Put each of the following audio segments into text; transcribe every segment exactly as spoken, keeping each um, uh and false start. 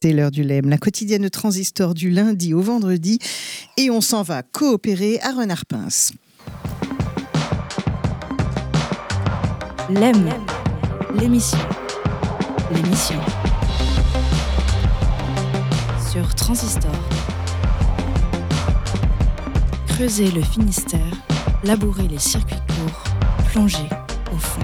C'est l'heure du L E M, la quotidienne de Transistor du lundi au vendredi. Et on s'en va coopérer à Renard-Pins. L E M, l'émission. L'émission. Sur Transistor. Creuser le Finistère, labourer les circuits courts, plonger au fond.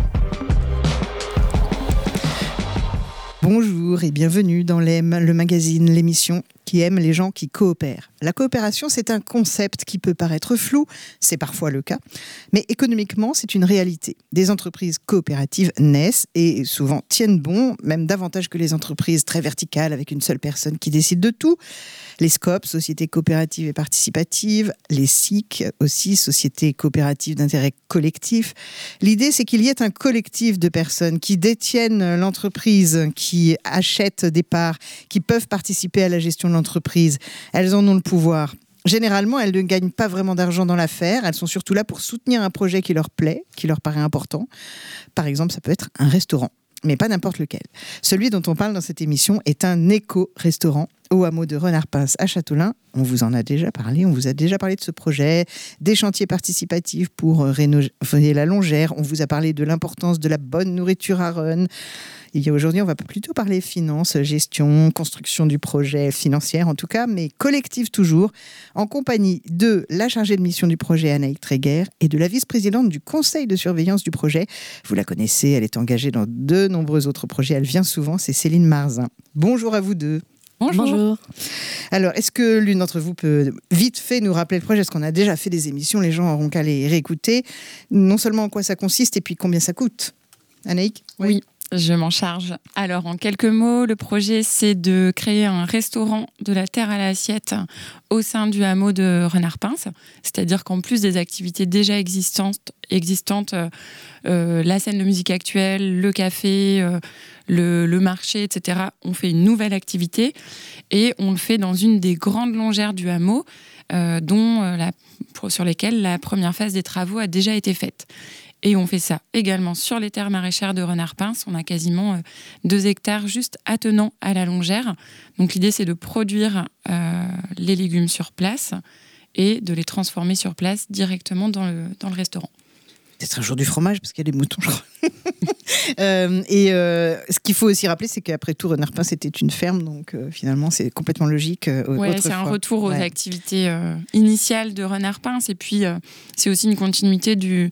Bonjour et bienvenue dans L E M, le magazine, l'émission qui aime les gens qui coopèrent. La coopération, c'est un concept qui peut paraître flou, c'est parfois le cas, mais économiquement, c'est une réalité. Des entreprises coopératives naissent et souvent tiennent bon, même davantage que les entreprises très verticales avec une seule personne qui décide de tout. Les S C O P, Sociétés coopératives et participatives, les S I C aussi, Sociétés coopératives d'intérêt collectif. L'idée, c'est qu'il y ait un collectif de personnes qui détiennent l'entreprise, qui achètent des parts, qui peuvent participer à la gestion de l'entreprise. Elles en ont le pouvoir. Généralement, elles ne gagnent pas vraiment d'argent dans l'affaire. Elles sont surtout là pour soutenir un projet qui leur plaît, qui leur paraît important. Par exemple, ça peut être un restaurant, mais pas n'importe lequel. Celui dont on parle dans cette émission est un éco-restaurant au hameau de Renard-Pins à Châteaulin. On vous en a déjà parlé, on vous a déjà parlé de ce projet, des chantiers participatifs pour rénover la longère. On vous a parlé de l'importance de la bonne nourriture à Rennes. Il y a aujourd'hui, on va plutôt parler finances, gestion, construction du projet, financière en tout cas, mais collective toujours, en compagnie de la chargée de mission du projet Anaïk Tréguer et de la vice-présidente du conseil de surveillance du projet. Vous la connaissez, elle est engagée dans de nombreux autres projets, elle vient souvent, c'est Céline Marzin. Bonjour à vous deux. Bonjour. Bonjour. Alors, est-ce que l'une d'entre vous peut vite fait nous rappeler le projet ? Est-ce qu'on a déjà fait des émissions ? Les gens auront qu'à les réécouter. Non seulement en quoi ça consiste et puis combien ça coûte. Anaïk ? Oui. Je m'en charge. Alors, en quelques mots, le projet, c'est de créer un restaurant de la terre à l'assiette au sein du hameau de Renard-Pins. C'est-à-dire qu'en plus des activités déjà existantes, existantes euh, la scène de musique actuelle, le café, euh, le, le marché, et cetera, on fait une nouvelle activité et on le fait dans une des grandes longères du hameau, euh, dont, euh, la, sur lesquelles la première phase des travaux a déjà été faite. Et on fait ça également sur les terres maraîchères de Renard-Pins. On a quasiment euh, deux hectares juste attenants à la longère. Donc l'idée, c'est de produire euh, les légumes sur place et de les transformer sur place directement dans le, dans le restaurant. Peut-être un jour du fromage, parce qu'il y a des moutons, je crois. euh, et euh, ce qu'il faut aussi rappeler, c'est qu'après tout, Renard-Pins, c'était une ferme. Donc euh, finalement, c'est complètement logique. Euh, oui, c'est un retour aux ouais. activités euh, initiales de Renard-Pins. Et puis, euh, c'est aussi une continuité du...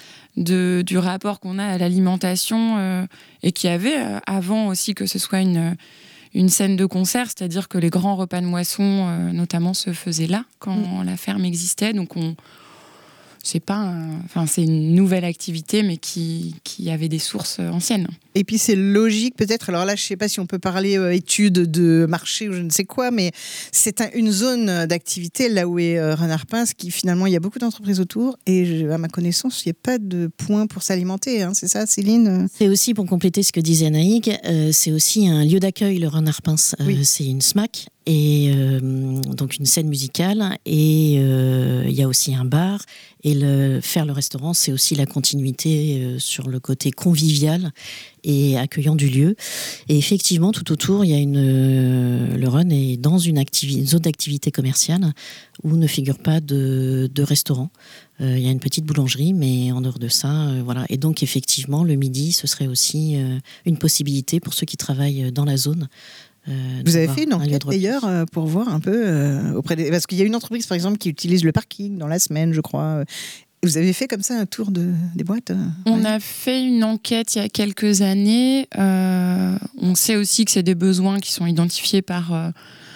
De, du rapport qu'on a à l'alimentation euh, et qu'il y avait euh, avant aussi que ce soit une, une scène de concert, c'est-à-dire que les grands repas de moisson euh, notamment se faisaient là quand mmh. la ferme existait. Donc on, c'est pas un, enfin, c'est une nouvelle activité mais qui, qui avait des sources anciennes. Et puis c'est logique peut-être, alors là je ne sais pas si on peut parler euh, études de marché ou je ne sais quoi, mais c'est un, une zone d'activité là où est euh, Renard-Pins qui finalement il y a beaucoup d'entreprises autour et je, à ma connaissance il n'y a pas de point pour s'alimenter, hein, c'est ça Céline ? C'est aussi pour compléter ce que disait Anaïk, euh, c'est aussi un lieu d'accueil le Renard-Pins, euh, oui. C'est une S M A C et euh, donc une scène musicale et euh, il y a aussi un bar et le, faire le restaurant c'est aussi la continuité euh, sur le côté convivial et accueillant du lieu. Et effectivement, tout autour, il y a une, euh, le Run est dans une, activi- une zone d'activité commerciale où ne figure pas de, de restaurant. Euh, il y a une petite boulangerie, mais en dehors de ça, euh, voilà. Et donc, effectivement, le midi, ce serait aussi euh, une possibilité pour ceux qui travaillent dans la zone. Euh, Vous avez fait une enquête d'ailleurs euh, pour voir un peu euh, auprès des... Parce qu'il y a une entreprise, par exemple, qui utilise le parking dans la semaine, je crois. Vous avez fait comme ça un tour de, des boîtes ? On ouais. a fait une enquête il y a quelques années. Euh, on sait aussi que c'est des besoins qui sont identifiés par, euh,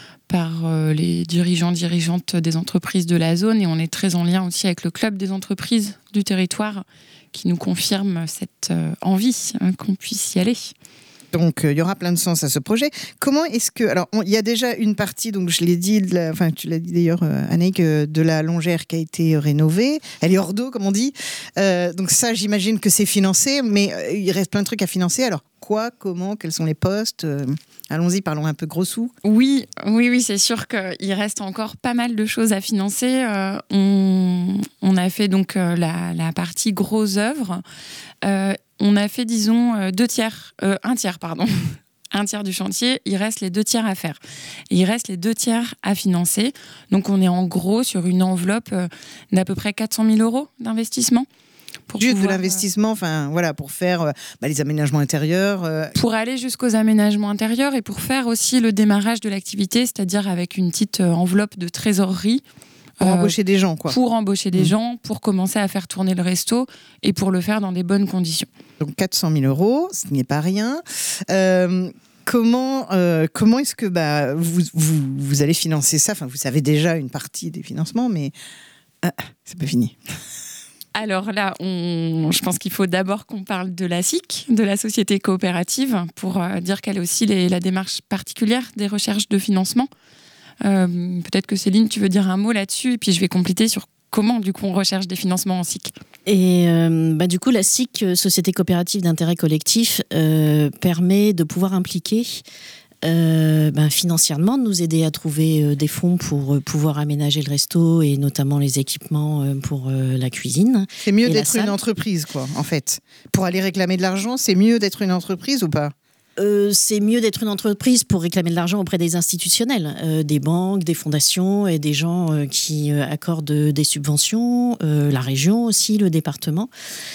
par euh, les dirigeants, dirigeantes des entreprises de la zone. Et on est très en lien aussi avec le club des entreprises du territoire qui nous confirme cette euh, envie hein, qu'on puisse y aller. Donc, euh, il y aura plein de sens à ce projet. Comment est-ce que... Alors, il y a déjà une partie, donc je l'ai dit, de la, enfin, tu l'as dit d'ailleurs, euh, Anaïk, euh, de la longère qui a été rénovée. Elle est hors d'eau, comme on dit. Euh, donc ça, j'imagine que c'est financé, mais euh, il reste plein de trucs à financer. Alors, quoi, comment, quels sont les postes ? euh, Allons-y, parlons un peu gros sous. Oui, oui, oui, c'est sûr qu'il reste encore pas mal de choses à financer. Euh, on, on a fait donc euh, la, la partie gros œuvres. Euh, on a fait, disons, deux tiers, euh, un tiers, pardon. un tiers du chantier, il reste les deux tiers à faire. Et il reste les deux tiers à financer. Donc on est en gros sur une enveloppe d'à peu près quatre cent mille euros d'investissement. Pour Juste pouvoir, de l'investissement, enfin euh, voilà, pour faire euh, bah, les aménagements intérieurs. Euh... Pour aller jusqu'aux aménagements intérieurs et pour faire aussi le démarrage de l'activité, c'est-à-dire avec une petite euh, enveloppe de trésorerie. Pour euh, embaucher des gens, quoi. Pour embaucher des mmh. gens, pour commencer à faire tourner le resto et pour le faire dans des bonnes conditions. Donc quatre cent mille euros, ce n'est pas rien. Euh, comment euh, comment est-ce que bah, vous, vous, vous allez financer ça ? Enfin, vous savez déjà une partie des financements, mais ah, c'est pas fini. Alors là, on, je pense qu'il faut d'abord qu'on parle de la S I C, de la société coopérative, pour euh, dire qu'elle est aussi les, la démarche particulière des recherches de financement. Euh, peut-être que Céline, tu veux dire un mot là-dessus, et puis je vais compléter sur comment, du coup, on recherche des financements en S I C. Et euh, bah, du coup, la S I C, Société coopérative d'intérêt collectif, euh, permet de pouvoir impliquer Euh, ben, financièrement, de nous aider à trouver euh, des fonds pour euh, pouvoir aménager le resto et notamment les équipements euh, pour euh, la cuisine. C'est mieux d'être une entreprise, quoi, en fait. Pour aller réclamer de l'argent, c'est mieux d'être une entreprise ou pas ? Euh, c'est mieux d'être une entreprise pour réclamer de l'argent auprès des institutionnels, euh, des banques, des fondations et des gens euh, qui euh, accordent des subventions, euh, la région aussi, le département.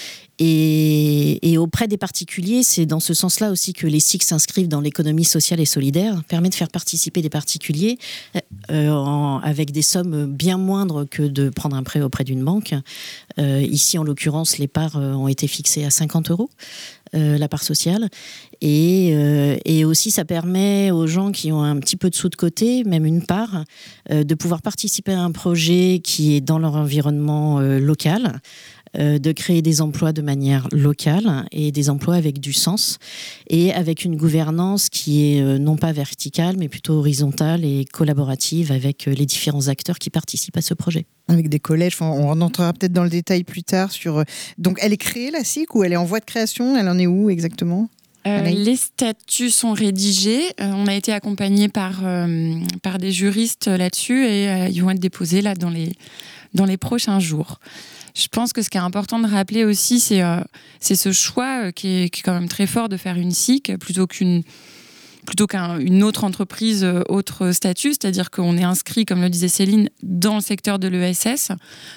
Et, et auprès des particuliers, c'est dans ce sens-là aussi que les S I C s'inscrivent dans l'économie sociale et solidaire, permet de faire participer des particuliers euh, en, avec des sommes bien moindres que de prendre un prêt auprès d'une banque. Euh, ici, en l'occurrence, les parts euh, ont été fixées à cinquante euros, euh, la part sociale. Et, euh, et aussi, ça permet aux gens qui ont un petit peu de sous de côté, même une part, euh, de pouvoir participer à un projet qui est dans leur environnement euh, local, de créer des emplois de manière locale et des emplois avec du sens et avec une gouvernance qui est non pas verticale mais plutôt horizontale et collaborative avec les différents acteurs qui participent à ce projet. Avec des collèges, on rentrera peut-être dans le détail plus tard sur... Donc elle est créée, la S I C, ou elle est en voie de création ? Elle en est où exactement ? Euh, les statuts sont rédigés. Euh, on a été accompagnés par, euh, par des juristes là-dessus et euh, ils vont être déposés là, dans, les, dans les prochains jours. Je pense que ce qui est important de rappeler aussi, c'est, euh, c'est ce choix euh, qui, est, qui est quand même très fort de faire une S I C plutôt qu'une, plutôt qu'une autre entreprise, euh, autre statut. C'est-à-dire qu'on est inscrit, comme le disait Céline, dans le secteur de l'E S S.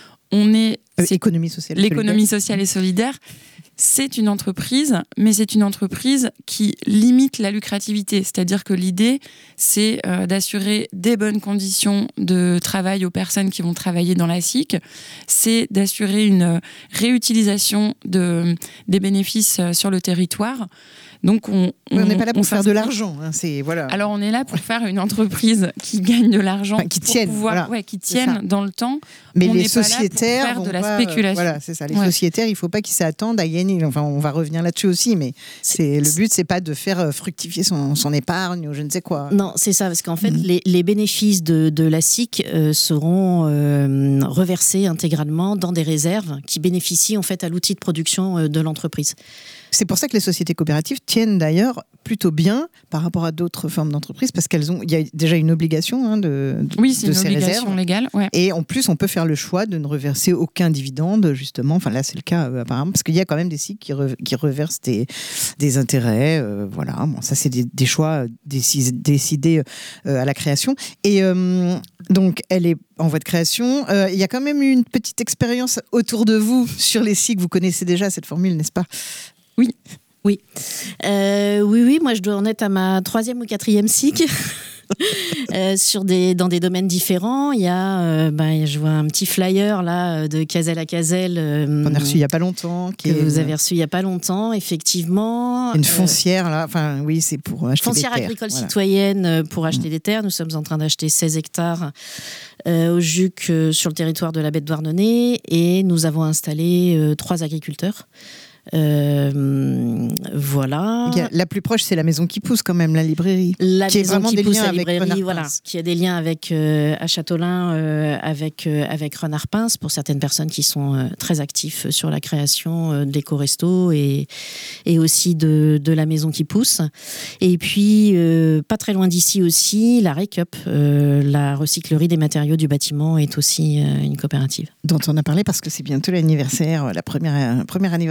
On est, euh, c'est économie sociale, l'économie sociale et solidaire. C'est une entreprise, mais c'est une entreprise qui limite la lucrativité. C'est-à-dire que l'idée, c'est euh, d'assurer des bonnes conditions de travail aux personnes qui vont travailler dans la S I C. C'est d'assurer une réutilisation de, des bénéfices sur le territoire. Donc on on n'est pas là pour faire de l'argent, hein, c'est voilà. Alors on est là pour faire une entreprise qui gagne de l'argent, enfin, qui tienne, pouvoir, voilà, ouais, qui tienne dans le temps. Mais on les sociétaires pas là pour faire de la pas, spéculation. Euh, voilà, c'est ça. Les ouais. sociétaires, il faut pas qu'ils s'attendent à gagner. Enfin, on va revenir là-dessus aussi, mais c'est, le but, c'est pas de faire fructifier son, son épargne ou je ne sais quoi. Non, c'est ça, parce qu'en fait, mmh. les, les bénéfices de, de la S I C euh, seront euh, reversés intégralement dans des réserves qui bénéficient en fait à l'outil de production euh, de l'entreprise. C'est pour ça que les sociétés coopératives tiennent d'ailleurs plutôt bien par rapport à d'autres formes d'entreprises, parce qu'elles ont, il y a déjà une obligation hein, de, de oui, c'est de une ces obligation réserves. légale. Ouais. Et en plus, on peut faire le choix de ne reverser aucun dividende, justement. Enfin là, c'est le cas euh, apparemment, parce qu'il y a quand même des sites qui, re, qui reversent des, des intérêts. Euh, voilà, bon, ça c'est des, des choix décis, décidés euh, à la création. Et euh, donc, elle est en voie de création. Euh, il y a quand même une petite expérience autour de vous sur les S I C. Vous connaissez déjà cette formule, n'est-ce pas ? Oui. Oui. Euh, oui, oui, moi je dois en être à ma troisième ou quatrième S I C. euh, sur des, dans des domaines différents. Il y a, euh, bah, je vois un petit flyer là, de Caselle à Caselle. Euh, qu'on a reçu il n'y a pas longtemps. Qui que est, vous avez reçu il n'y a pas longtemps, effectivement. Une foncière, là. Enfin, oui, c'est pour acheter foncière des terres. Foncière agricole voilà. citoyenne pour acheter mmh. des terres. Nous sommes en train d'acheter seize hectares euh, au Juc euh, sur le territoire de la baie de Douarnenez et nous avons installé euh, trois agriculteurs. Euh, voilà. La plus proche, c'est la Maison qui pousse quand même, la librairie. La qui Maison est vraiment qui des pousse, liens la avec librairie, voilà, qui a des liens avec euh, à Châteaulin, euh, avec euh, avec Renard Pince pour certaines personnes qui sont euh, très actifs sur la création euh, de l'éco-resto et et aussi de de la Maison qui pousse. Et puis euh, pas très loin d'ici aussi, la Récup, euh, la recyclerie des matériaux du bâtiment est aussi euh, une coopérative. Dont on a parlé parce que c'est bientôt l'anniversaire, la première premier anniversaire de la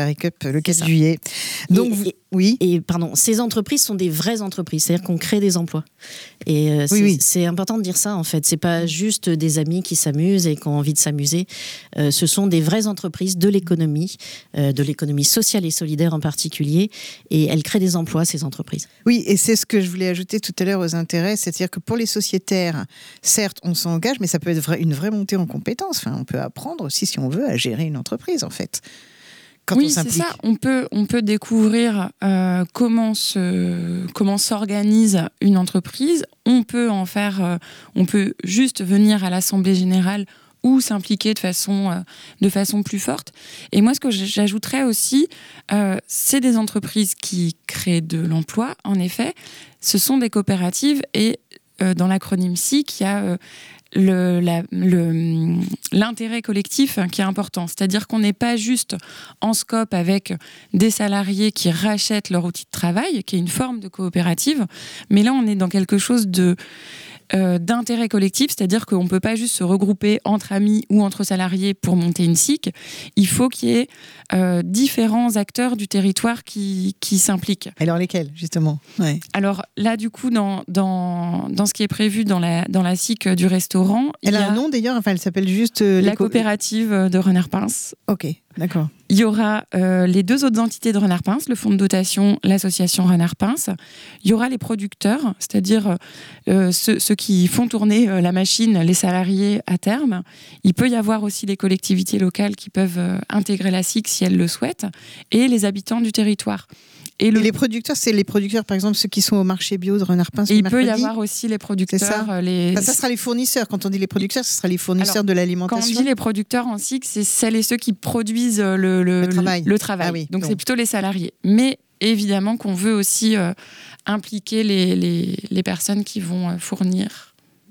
Salary Cup le quatre juillet. Donc, et, et, oui. Et pardon, ces entreprises sont des vraies entreprises, c'est-à-dire qu'on crée des emplois. Et euh, c'est, oui, oui. c'est important de dire ça en fait. C'est pas juste des amis qui s'amusent et qui ont envie de s'amuser. Euh, ce sont des vraies entreprises de l'économie, euh, de l'économie sociale et solidaire en particulier, et elles créent des emplois, ces entreprises. Oui, et c'est ce que je voulais ajouter tout à l'heure aux intérêts, c'est-à-dire que pour les sociétaires, certes, on s'engage, mais ça peut être une vraie montée en compétences. Enfin, on peut apprendre aussi, si on veut, à gérer une entreprise, en fait. Quand oui, on c'est ça. On peut, on peut découvrir euh, comment, se, comment s'organise une entreprise. On peut en faire, euh, on peut juste venir à l'Assemblée générale ou s'impliquer de façon, euh, de façon plus forte. Et moi, ce que j'ajouterais aussi, euh, c'est des entreprises qui créent de l'emploi. En effet, ce sont des coopératives et euh, dans l'acronyme S I C, il y a euh, Le, la, le, l'intérêt collectif qui est important. C'est-à-dire qu'on n'est pas juste en scope avec des salariés qui rachètent leur outil de travail, qui est une forme de coopérative, mais là, on est dans quelque chose de, euh, d'intérêt collectif, c'est-à-dire qu'on ne peut pas juste se regrouper entre amis ou entre salariés pour monter une S I C. Il faut qu'il y ait euh, différents acteurs du territoire qui, qui s'impliquent. Alors lesquels, justement? Ouais. Alors là, du coup, dans, dans, dans ce qui est prévu dans la, dans la S I C du restaurant... Elle il a, y a un nom d'ailleurs, enfin, elle s'appelle juste... Euh, la coopérative de Renard-Pince. Ok, d'accord. Il y aura euh, les deux autres entités de Renard-Pince, le fonds de dotation, l'association Renard-Pince. Il y aura les producteurs, c'est-à-dire euh, ceux, ceux qui font tourner euh, la machine, les salariés à terme. Il peut y avoir aussi les collectivités locales qui peuvent euh, intégrer la S I C si elles le souhaitent, et les habitants du territoire. Et, le... et les producteurs, c'est les producteurs, par exemple, ceux qui sont au marché bio de Renard-Pince. Et il mercredi. peut y avoir aussi les producteurs. Ça. Les... Enfin, ça sera les fournisseurs. Quand on dit les producteurs, ce sera les fournisseurs Alors, de l'alimentation. Quand on dit les producteurs en S I C, c'est celles et ceux qui produisent le, le, le travail. Le travail. Ah oui, donc, donc c'est plutôt les salariés. Mais évidemment qu'on veut aussi euh, impliquer les, les, les personnes qui vont euh, fournir.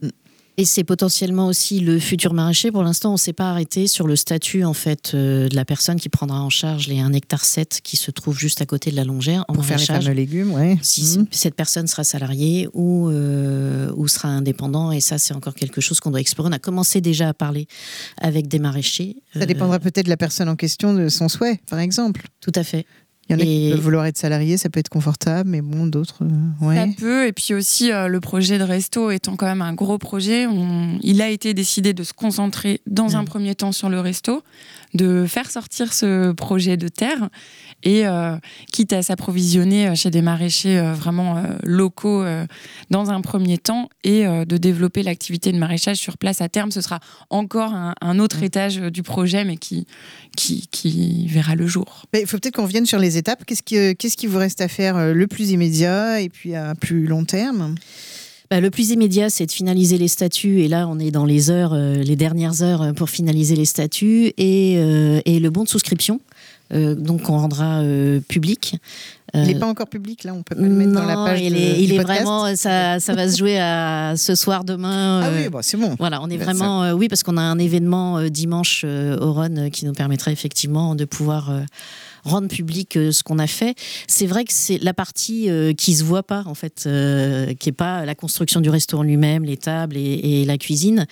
Et c'est potentiellement aussi le futur maraîcher. Pour l'instant, on ne s'est pas arrêté sur le statut en fait, euh, de la personne qui prendra en charge les un hectare sept qui se trouve juste à côté de la Longère. En Pour faire les fameux légumes, oui. Si mmh. cette personne sera salariée ou, euh, ou sera indépendant. Et ça, c'est encore quelque chose qu'on doit explorer. On a commencé déjà à parler avec des maraîchers. Ça dépendra euh... peut-être de la personne en question, de son souhait, par exemple. Tout à fait. Il y en a et... qui peuvent vouloir être salariés, ça peut être confortable, mais bon, d'autres, euh, ouais. Ça peut, et puis aussi, euh, le projet de resto étant quand même un gros projet, on... il a été décidé de se concentrer dans mmh. un premier temps sur le resto, de faire sortir ce projet de terre, et euh, quitte à s'approvisionner chez des maraîchers euh, vraiment euh, locaux euh, dans un premier temps, et euh, de développer l'activité de maraîchage sur place à terme. Ce sera encore un, un autre mmh. étage du projet, mais qui, qui, qui verra le jour. Il faut peut-être qu'on vienne sur les étapes. Qu'est-ce qui, qu'est-ce qui vous reste à faire le plus immédiat et puis à plus long terme ? Bah, le plus immédiat, c'est de finaliser les statuts. Et là, on est dans les heures, euh, les dernières heures pour finaliser les statuts et, euh, et le bon de souscription. Euh, donc, on rendra euh, public. Il n'est pas encore public, là, on peut pas le mettre non, dans la page il de, est, du il est podcast. Vraiment, ça, ça va se jouer à ce soir, demain. Ah euh, oui, bon, c'est bon. Voilà, on est vraiment, euh, oui, parce qu'on a un événement euh, dimanche euh, au Rhône euh, qui nous permettra effectivement de pouvoir euh, rendre public euh, ce qu'on a fait. C'est vrai que c'est la partie euh, qui se voit pas, en fait, euh, qui est pas la construction du restaurant lui-même, les tables et, et la cuisine,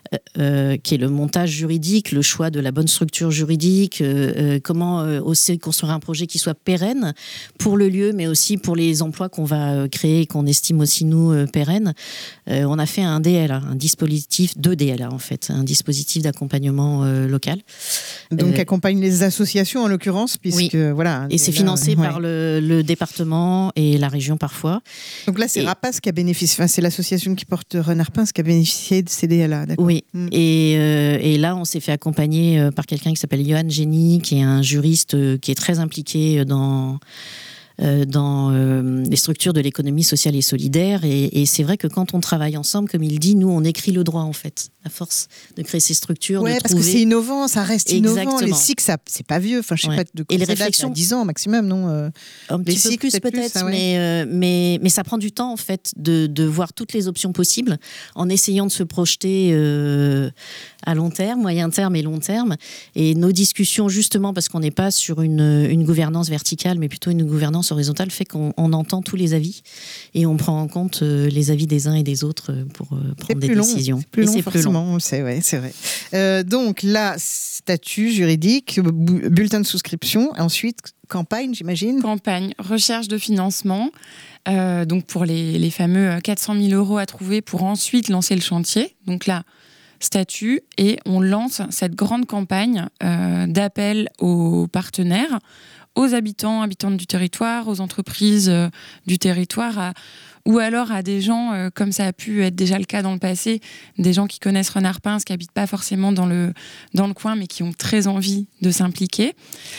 euh, qui est le montage juridique, le choix de la bonne structure juridique, euh, euh, comment euh, aussi construire un projet qui soit pérenne pour le lieu, mais aussi pour les emplois qu'on va créer et qu'on estime aussi, nous, euh, pérennes. Euh, on a fait un D L A, un dispositif, deux D L A en fait, un dispositif d'accompagnement euh, local. Donc euh, accompagne les associations en l'occurrence, puisque oui. voilà. Et c'est là, financé ouais. par le, le département et la région parfois. Donc là, c'est et... Rapace qui a bénéficié, enfin, c'est l'association qui porte Renard-Pince qui a bénéficié de ces D L A, d'accord. Oui, mmh. et, euh, et là, on s'est fait accompagner euh, par quelqu'un qui s'appelle Johan Génie, qui est un juriste euh, qui est très impliqué dans... Euh, dans euh, les structures de l'économie sociale et solidaire. Et, et c'est vrai que quand on travaille ensemble, comme il dit, nous, on écrit le droit, en fait, à force de créer ces structures. Oui, de parce trouver... que c'est innovant, ça reste innovant. Exactement. Les S I C, ça, c'est pas vieux. Enfin, je sais ouais. pas de quoi et les ça date, réflexions, dix ans maximum, non euh, Un petit peu plus, peut-être, plus, hein, ouais. mais, euh, mais, mais ça prend du temps, en fait, de, de voir toutes les options possibles, en essayant de se projeter euh, à long terme, moyen terme et long terme. Et nos discussions, justement, parce qu'on n'est pas sur une, une gouvernance verticale, mais plutôt une gouvernance gouvernance horizontale fait qu'on on entend tous les avis et on prend en compte euh, les avis des uns et des autres pour euh, prendre des long, décisions. C'est plus et long, c'est forcément, plus long. c'est vrai, c'est vrai. Euh, donc là, statut juridique, bu- bulletin de souscription, ensuite campagne, j'imagine. Campagne, recherche de financement, euh, donc pour les, les fameux quatre cent mille euros à trouver pour ensuite lancer le chantier. Donc là, statut, et on lance cette grande campagne euh, d'appel aux partenaires, aux habitants, habitantes du territoire, aux entreprises euh, du territoire, à, ou alors à des gens, euh, comme ça a pu être déjà le cas dans le passé, des gens qui connaissent Renard-Pince, qui habitent pas forcément dans le, dans le coin, mais qui ont très envie de s'impliquer.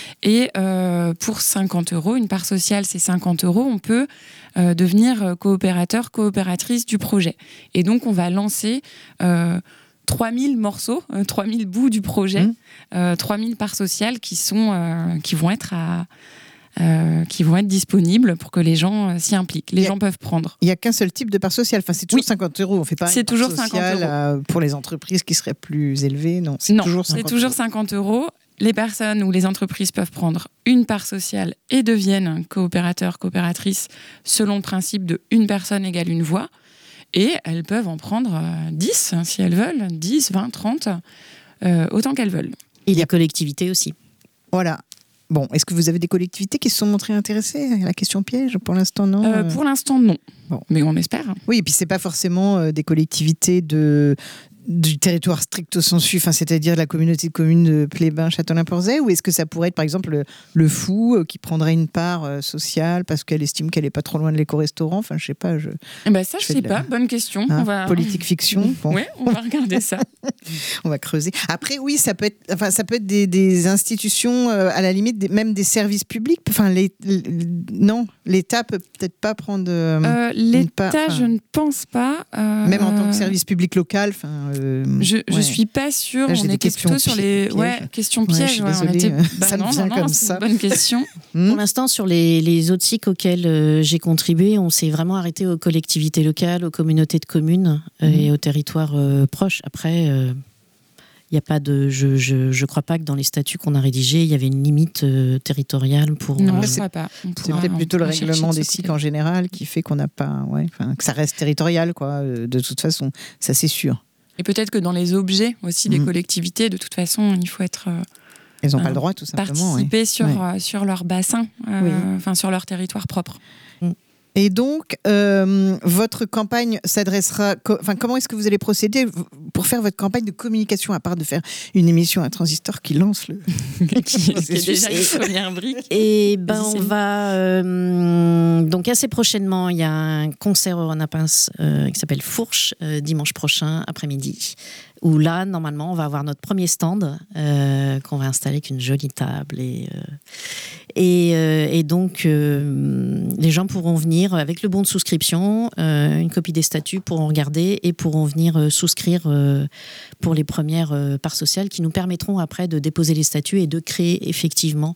Et euh, pour cinquante euros, une part sociale, c'est cinquante euros, on peut euh, devenir coopérateur, coopératrice du projet. Et donc, on va lancer... Euh, trois mille morceaux, euh, trois mille bouts du projet, mmh. euh, trois mille parts sociales qui, sont, euh, qui, vont être à, euh, qui vont être disponibles pour que les gens euh, s'y impliquent. Les a, gens peuvent prendre. Il n'y a qu'un seul type de part sociale. Enfin, c'est toujours oui. cinquante euros. On ne fait pas c'est une part toujours sociale euh, pour les entreprises qui seraient plus élevées. Non, c'est non, toujours cinquante c'est toujours cinquante euros. Les personnes ou les entreprises peuvent prendre une part sociale et deviennent coopérateurs, coopératrices selon le principe de une personne égale une voix. Et elles peuvent en prendre dix, si elles veulent, dix, vingt, trente, euh, autant qu'elles veulent. Et les collectivités aussi. Voilà. Bon, est-ce que vous avez des collectivités qui se sont montrées intéressées à la question piège? Pour l'instant, non. Euh, pour l'instant, non. Bon. Mais on espère. Oui, et puis c'est pas forcément euh, des collectivités de... du territoire stricto sensu, enfin, c'est-à-dire la communauté de communes de Plébin, Châtelain-Porzay, ou est-ce que ça pourrait être par exemple le, le fou euh, qui prendrait une part euh, sociale parce qu'elle estime qu'elle n'est pas trop loin de l'éco-restaurant? Enfin, je sais pas. Je, eh ben ça, je, je sais la... pas. Bonne question. Hein, on va... Politique fiction. Bon. Oui, on va regarder ça. On va creuser. Après, oui, ça peut être, enfin, ça peut être des, des institutions, euh, à la limite, des, même des services publics. Enfin, les, les, non, l'État peut peut-être pas prendre. Euh, euh, L'État, part, je ne pense pas. Euh, même en tant que service public local. Enfin. Euh, je je ouais. suis pas sûre. Là, on était plutôt sur les pièges. ouais, questions pièges. Ouais, ouais, on était... bah, ça non, me vient non, comme non, ça. C'est une bonne question. Pour l'instant, sur les, les autres cycles auxquels euh, j'ai contribué, on s'est vraiment arrêté aux collectivités locales, aux communautés de communes euh, mmh. et aux territoires euh, proches. Après, il euh, y a pas de. Je, je je crois pas que dans les statuts qu'on a rédigés, il y avait une limite euh, territoriale pour. Non, euh, je crois pas. On c'est peut-être plutôt le règlement des cycles en général qui fait qu'on n'a pas, ouais, que ça reste territorial, quoi. De toute façon, ça c'est sûr. Et peut-être que dans les objets aussi des mmh. collectivités, de toute façon, il faut être. Euh, Ils n'ont euh, pas le droit, tout simplement. Participer ouais. sur, ouais. euh, sur leur bassin, euh, oui. enfin sur leur territoire propre. Mmh. Et donc, euh, votre campagne s'adressera. Co- enfin, comment est-ce que vous allez procéder pour faire votre campagne de communication, à part de faire une émission à Transistor qui lance le. qui, qui est déjà une première brique. Et ben, on va. Euh, donc, assez prochainement, il y a un concert au Renard-Pince euh, qui s'appelle Fourche, euh, dimanche prochain, après-midi. Où là, normalement, on va avoir notre premier stand euh, qu'on va installer avec une jolie table. Et, euh, et, euh, et donc, euh, les gens pourront venir avec le bon de souscription, euh, une copie des statuts pourront regarder et pourront venir euh, souscrire euh, pour les premières euh, parts sociales qui nous permettront après de déposer les statuts et de créer effectivement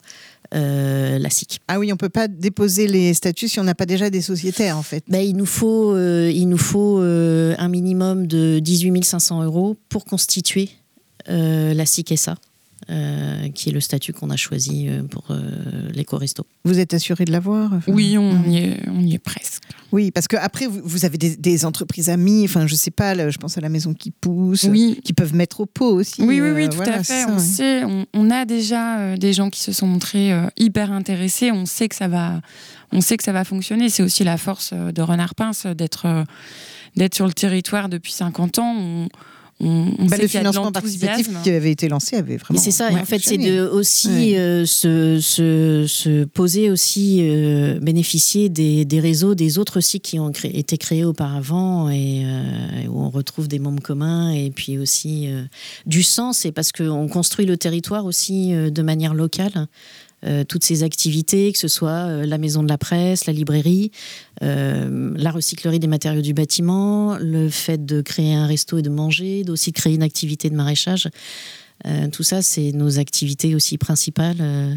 Euh, la S I C. Ah oui, on ne peut pas déposer les statuts si on n'a pas déjà des sociétaires, en fait. Ben, il nous faut, euh, il nous faut euh, un minimum de dix-huit mille cinq cents euros pour constituer euh, la S I C S A, euh, qui est le statut qu'on a choisi pour euh, l'éco-resto. Vous êtes assuré de l'avoir? Enfin, oui, on y est, on y est presque. Oui, parce qu'après, vous, vous avez des, des entreprises amies, enfin, je ne sais pas, là, je pense à la Maison qui pousse, oui. qui peuvent mettre au pot aussi. Oui, oui, oui, euh, tout voilà, à fait. ça, on, ouais. sait, on, on a déjà euh, des gens qui se sont montrés euh, hyper intéressés. On sait que ça va, on sait que ça va fonctionner. C'est aussi la force de Renard-Pince d'être, euh, d'être sur le territoire depuis cinquante ans. On, On, on bah, sait le qu'il y a financement participatif qui avait été lancé avait vraiment. Mais c'est ça, ouais, en fait, c'est de aussi ouais. euh, se, se, se poser aussi, euh, bénéficier des, des réseaux des autres sites qui ont créé, été créés auparavant et euh, où on retrouve des membres communs et puis aussi euh, du sens, et parce qu'on construit le territoire aussi euh, de manière locale. Euh, toutes ces activités, que ce soit euh, la maison de la presse, la librairie, euh, la recyclerie des matériaux du bâtiment, le fait de créer un resto et de manger, d'aussi créer une activité de maraîchage. Euh, tout ça, c'est nos activités aussi principales, euh,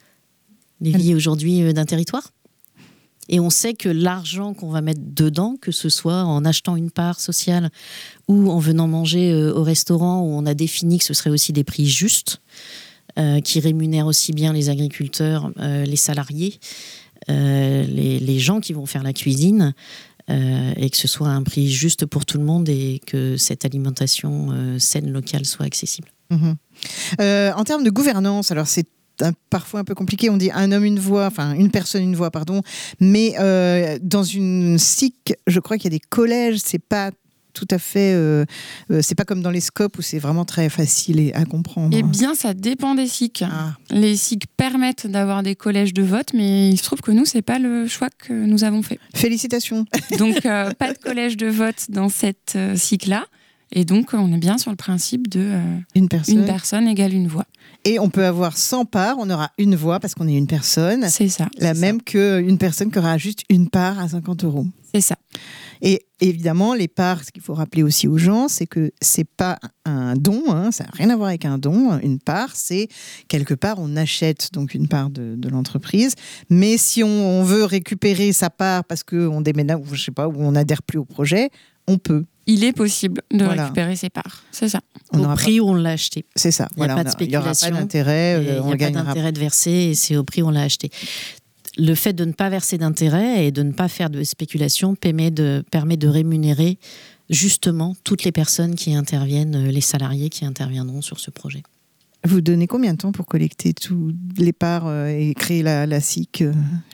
les vies aujourd'hui euh, d'un territoire. Et on sait que l'argent qu'on va mettre dedans, que ce soit en achetant une part sociale ou en venant manger euh, au restaurant, où on a défini que ce serait aussi des prix justes, Euh, qui rémunèrent aussi bien les agriculteurs, euh, les salariés, euh, les, les gens qui vont faire la cuisine euh, et que ce soit à un prix juste pour tout le monde et que cette alimentation euh, saine locale soit accessible. Mmh. Euh, en termes de gouvernance, alors c'est un, parfois un peu compliqué, on dit un homme, une voix, enfin une personne, une voix, pardon, mais euh, dans une S I C, je crois qu'il y a des collèges, c'est pas tout à fait, euh, euh, c'est pas comme dans les scopes où c'est vraiment très facile à comprendre. Eh bien, ça dépend des S I C. Ah. Les S I C permettent d'avoir des collèges de vote, mais il se trouve que nous, c'est pas le choix que nous avons fait. Félicitations. Donc, euh, pas de collège de vote dans cette euh, S I C-là. Et donc, on est bien sur le principe de euh, une personne. une personne égale une voix. Et on peut avoir cent parts, on aura une voix parce qu'on est une personne. C'est ça. La c'est même ça. qu'une personne qui aura juste une part à cinquante euros. C'est ça. Et évidemment, les parts, ce qu'il faut rappeler aussi aux gens, c'est que c'est pas un don, hein, ça n'a rien à voir avec un don. Une part, c'est quelque part, on achète donc une part de, de l'entreprise. Mais si on, on veut récupérer sa part parce qu'on déménage, ou je sais pas, ou on n'adhère plus au projet, on peut. Il est possible de Voilà. récupérer ses parts. C'est ça. On au prix pas... où on l'a acheté. C'est ça. Il n'y a voilà, pas de spéculation. Il n'y aura pas d'intérêt. Il n'y a pas d'intérêt de verser et c'est au prix où on l'a acheté. Le fait de ne pas verser d'intérêt et de ne pas faire de spéculation permet de, permet de rémunérer justement toutes les personnes qui interviennent, les salariés qui interviendront sur ce projet. Vous donnez combien de temps pour collecter toutes les parts et créer la, la S I C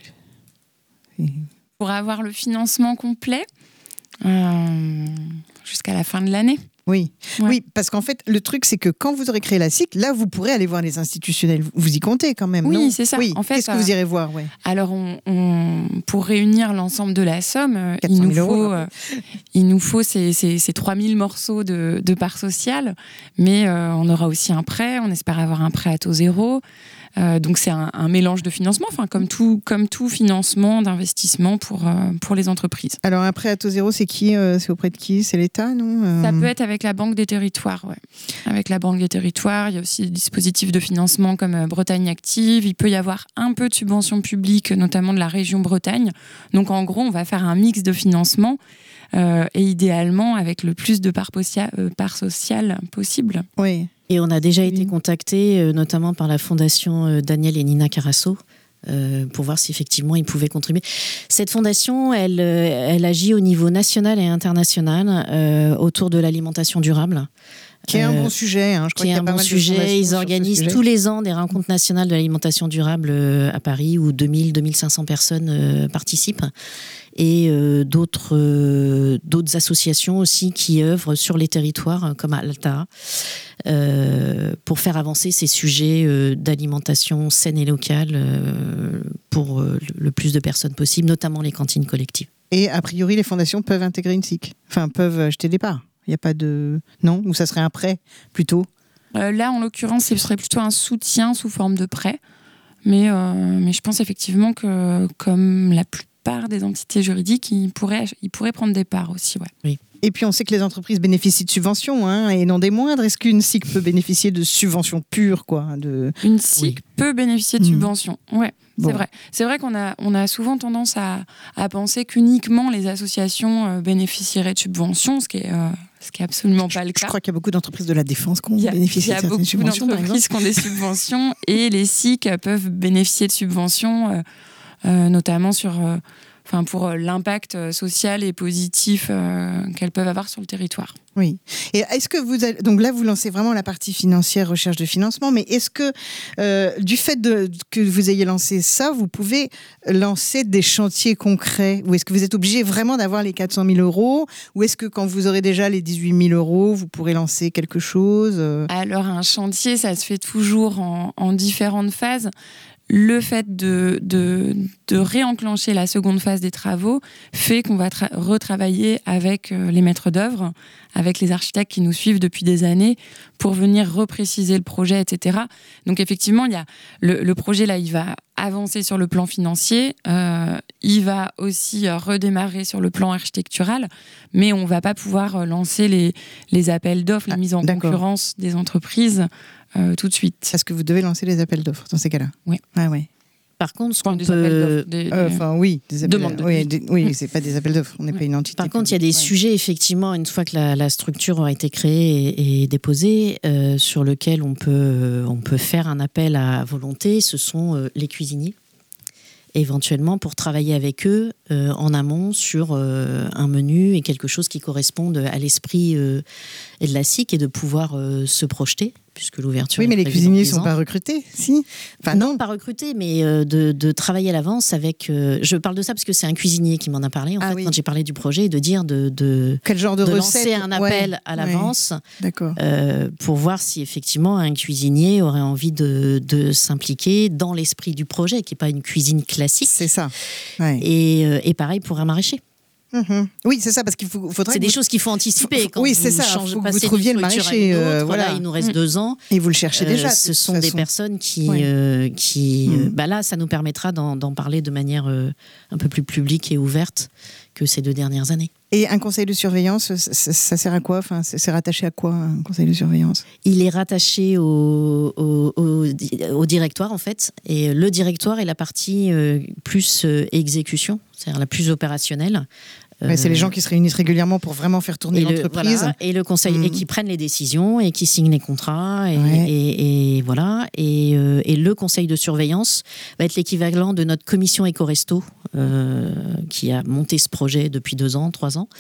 et... Pour avoir le financement complet euh, jusqu'à la fin de l'année. Oui. Ouais. Oui, parce qu'en fait, le truc, c'est que quand vous aurez créé la S I C, là, vous pourrez aller voir les institutionnels. Vous y comptez quand même, oui, non ? c'est ça. Oui, en fait, qu'est-ce que euh, vous irez voir ouais. Alors, on, on, pour réunir l'ensemble de la somme, il nous, faut, euros, euh, il nous faut ces, ces, ces trois mille morceaux de, de parts sociales, mais euh, on aura aussi un prêt, on espère avoir un prêt à taux zéro. Euh, donc c'est un, un mélange de financement, enfin comme tout, comme tout financement d'investissement pour, euh, pour les entreprises. Alors un prêt à taux zéro, c'est qui euh, C'est auprès de qui ? C'est l'État, non euh... Ça peut être avec la Banque des Territoires, ouais. Avec la Banque des Territoires, il y a aussi des dispositifs de financement comme euh, Bretagne Active. Il peut y avoir un peu de subventions publiques, notamment de la région Bretagne. Donc en gros, on va faire un mix de financement euh, et idéalement avec le plus de parts, posia- euh, parts sociales possible. Oui. Et on a déjà oui. été contactés, euh, notamment par la fondation euh, Daniel et Nina Carasso, euh, pour voir si effectivement ils pouvaient contribuer. Cette fondation, elle, euh, elle agit au niveau national et international euh, autour de l'alimentation durable. Qui est un bon sujet. Hein. Je qui est un bon sujet. Ils organisent tous les ans des rencontres nationales de l'alimentation durable euh, à Paris où deux mille à deux mille cinq cents personnes euh, participent. Et euh, d'autres, euh, d'autres associations aussi qui œuvrent sur les territoires, comme Alta, euh, pour faire avancer ces sujets euh, d'alimentation saine et locale euh, pour euh, le plus de personnes possible, notamment les cantines collectives. Et a priori, les fondations peuvent intégrer une S I C, enfin peuvent acheter des parts. Il n'y a pas de... Non ? Ou ça serait un prêt, plutôt ? euh, Là, en l'occurrence, ce serait plutôt un soutien sous forme de prêt. Mais, euh, mais je pense effectivement que, comme la plupart des entités juridiques, ils pourraient, ils pourraient prendre des parts aussi. Ouais. Oui. Et puis, on sait que les entreprises bénéficient de subventions, hein, et non des moindres. Est-ce qu'une S I C peut bénéficier de subventions pures, quoi, de... Une S I C oui. peut bénéficier de subventions, mmh. ouais. Bon. C'est vrai. C'est vrai qu'on a, on a souvent tendance à, à penser qu'uniquement les associations euh, bénéficieraient de subventions, ce qui est, euh, ce qui est absolument pas le cas. Je crois qu'il y a beaucoup d'entreprises de la défense qui ont bénéficié de certaines subventions. Il y a beaucoup d'entreprises qui ont des subventions et les S I C peuvent bénéficier de subventions, euh, euh, notamment sur... Euh, Enfin, pour l'impact social et positif euh, qu'elles peuvent avoir sur le territoire. Oui. Et est-ce que vous allez... donc là vous lancez vraiment la partie financière, recherche de financement, mais est-ce que euh, du fait de, que vous ayez lancé ça, vous pouvez lancer des chantiers concrets, ou est-ce que vous êtes obligé vraiment d'avoir les quatre cent mille euros, ou est-ce que quand vous aurez déjà les dix-huit mille euros, vous pourrez lancer quelque chose euh... Alors un chantier, ça se fait toujours en, en différentes phases. Le fait de, de, de réenclencher la seconde phase des travaux fait qu'on va tra- retravailler avec euh, les maîtres d'œuvre, avec les architectes qui nous suivent depuis des années pour venir repréciser le projet, et cetera. Donc effectivement, il y a le, le projet là, il va avancer sur le plan financier, euh, il va aussi euh, redémarrer sur le plan architectural, mais on ne va pas pouvoir lancer les, les appels d'offres, ah, les mises en d'accord. concurrence des entreprises Euh, tout de suite. Parce que vous devez lancer les appels d'offres dans ces cas-là. Oui. Ah ouais. Par contre, ce enfin, qu'on des peut... appels d'offres, des, euh, enfin oui, des appels demandes de oui, des... oui, c'est pas des appels d'offres. On n'est ouais. pas une entité. Par contre, il y a des ouais. sujets effectivement une fois que la, la structure aura été créée et, et déposée, euh, sur lesquels on peut on peut faire un appel à volonté. Ce sont euh, les cuisiniers. éventuellement pour travailler avec eux euh, en amont sur euh, un menu et quelque chose qui corresponde à l'esprit euh, et de la S I C et de pouvoir euh, se projeter, puisque l'ouverture. Oui, mais les cuisiniers ne sont pas recrutés, si enfin, non, non, pas recrutés, mais euh, de, de travailler à l'avance avec. Euh, je parle de ça parce que c'est un cuisinier qui m'en a parlé en ah, fait oui. quand j'ai parlé du projet, et de dire de, de quel genre de, de recette lancer un appel ouais. à l'avance, ouais. D'accord. Euh, pour voir si effectivement un cuisinier aurait envie de, de s'impliquer dans l'esprit du projet, qui n'est pas une cuisine classique. C'est ça. Ouais. Et, euh, et pareil pour un maraîcher. Mmh. Oui, c'est ça, parce qu'il faut, faudrait. C'est des vous... choses qu'il faut anticiper. Quand oui, vous c'est ça. Changez, faut que vous trouviez le maraîcher. Euh, voilà, il nous reste mmh. deux ans. Et vous le cherchez déjà. Euh, ce sont des personnes qui, ouais. euh, qui. Mmh. Euh, bah là, ça nous permettra d'en, d'en parler de manière euh, un peu plus publique et ouverte que ces deux dernières années. Et un conseil de surveillance, ça, ça sert à quoi? Enfin, c'est rattaché à quoi, un conseil de surveillance? Il est rattaché au, au, au, au directoire, en fait. Et le directoire est la partie euh, plus euh, exécution, c'est-à-dire la plus opérationnelle. Ouais, c'est les gens qui se réunissent régulièrement pour vraiment faire tourner l'entreprise. Voilà, et le conseil, mmh. et qui prennent les décisions et qui signent les contrats. Et, ouais. et, et voilà. Et, euh, et le conseil de surveillance va être l'équivalent de notre commission Éco-Resto, euh, qui a monté ce projet depuis deux ans, trois ans.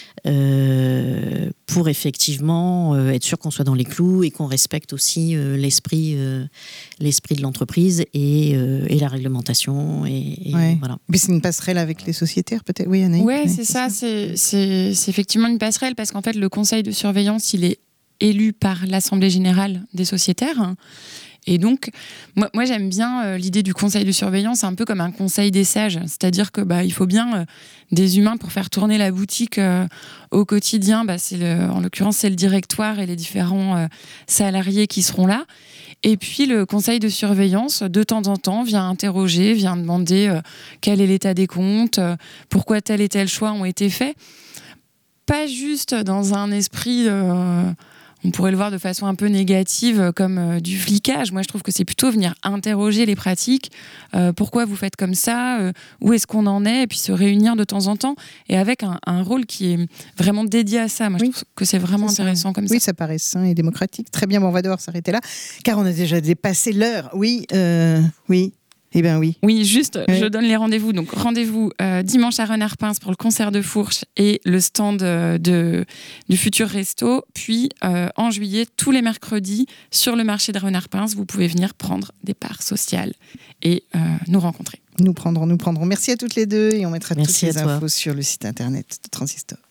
Euh, pour effectivement euh, être sûr qu'on soit dans les clous et qu'on respecte aussi euh, l'esprit, euh, l'esprit de l'entreprise et, euh, et la réglementation. Et, et ouais. voilà. Mais c'est une passerelle avec les sociétaires, peut-être? Oui, Anaïs? Oui, ouais, ouais, c'est ça. C'est, c'est, c'est effectivement une passerelle parce qu'en fait, le conseil de surveillance, il est élu par l'Assemblée générale des sociétaires. Et donc, moi, moi j'aime bien euh, l'idée du conseil de surveillance, un peu comme un conseil des sages. C'est-à-dire que bah, il faut bien euh, des humains pour faire tourner la boutique euh, au quotidien. Bah, c'est le, en l'occurrence, c'est le directoire et les différents euh, salariés qui seront là. Et puis, le conseil de surveillance, de temps en temps, vient interroger, vient demander euh, quel est l'état des comptes, euh, pourquoi tel et tel choix ont été faits. Pas juste dans un esprit... Euh, on pourrait le voir de façon un peu négative comme euh, du flicage. Moi, je trouve que c'est plutôt venir interroger les pratiques. Euh, pourquoi vous faites comme ça euh, Où est-ce qu'on en est? Et puis se réunir de temps en temps et avec un, un rôle qui est vraiment dédié à ça. Moi, oui. je trouve que c'est vraiment c'est intéressant ça. comme oui, ça. Oui, ça paraît sain et démocratique. Très bien, bon, on va devoir s'arrêter là, car on a déjà dépassé l'heure. Oui, euh, oui. Eh bien oui. Oui, juste, oui. je donne les rendez-vous. Donc rendez-vous euh, dimanche à Renard-Pince pour le concert de Fourche et le stand euh, de, du futur resto. Puis euh, en juillet, tous les mercredis, sur le marché de Renard-Pince, vous pouvez venir prendre des parts sociales et euh, nous rencontrer. Nous prendrons, nous prendrons. Merci à toutes les deux et on mettra Merci toutes les à toi. infos sur le site internet de Transistor.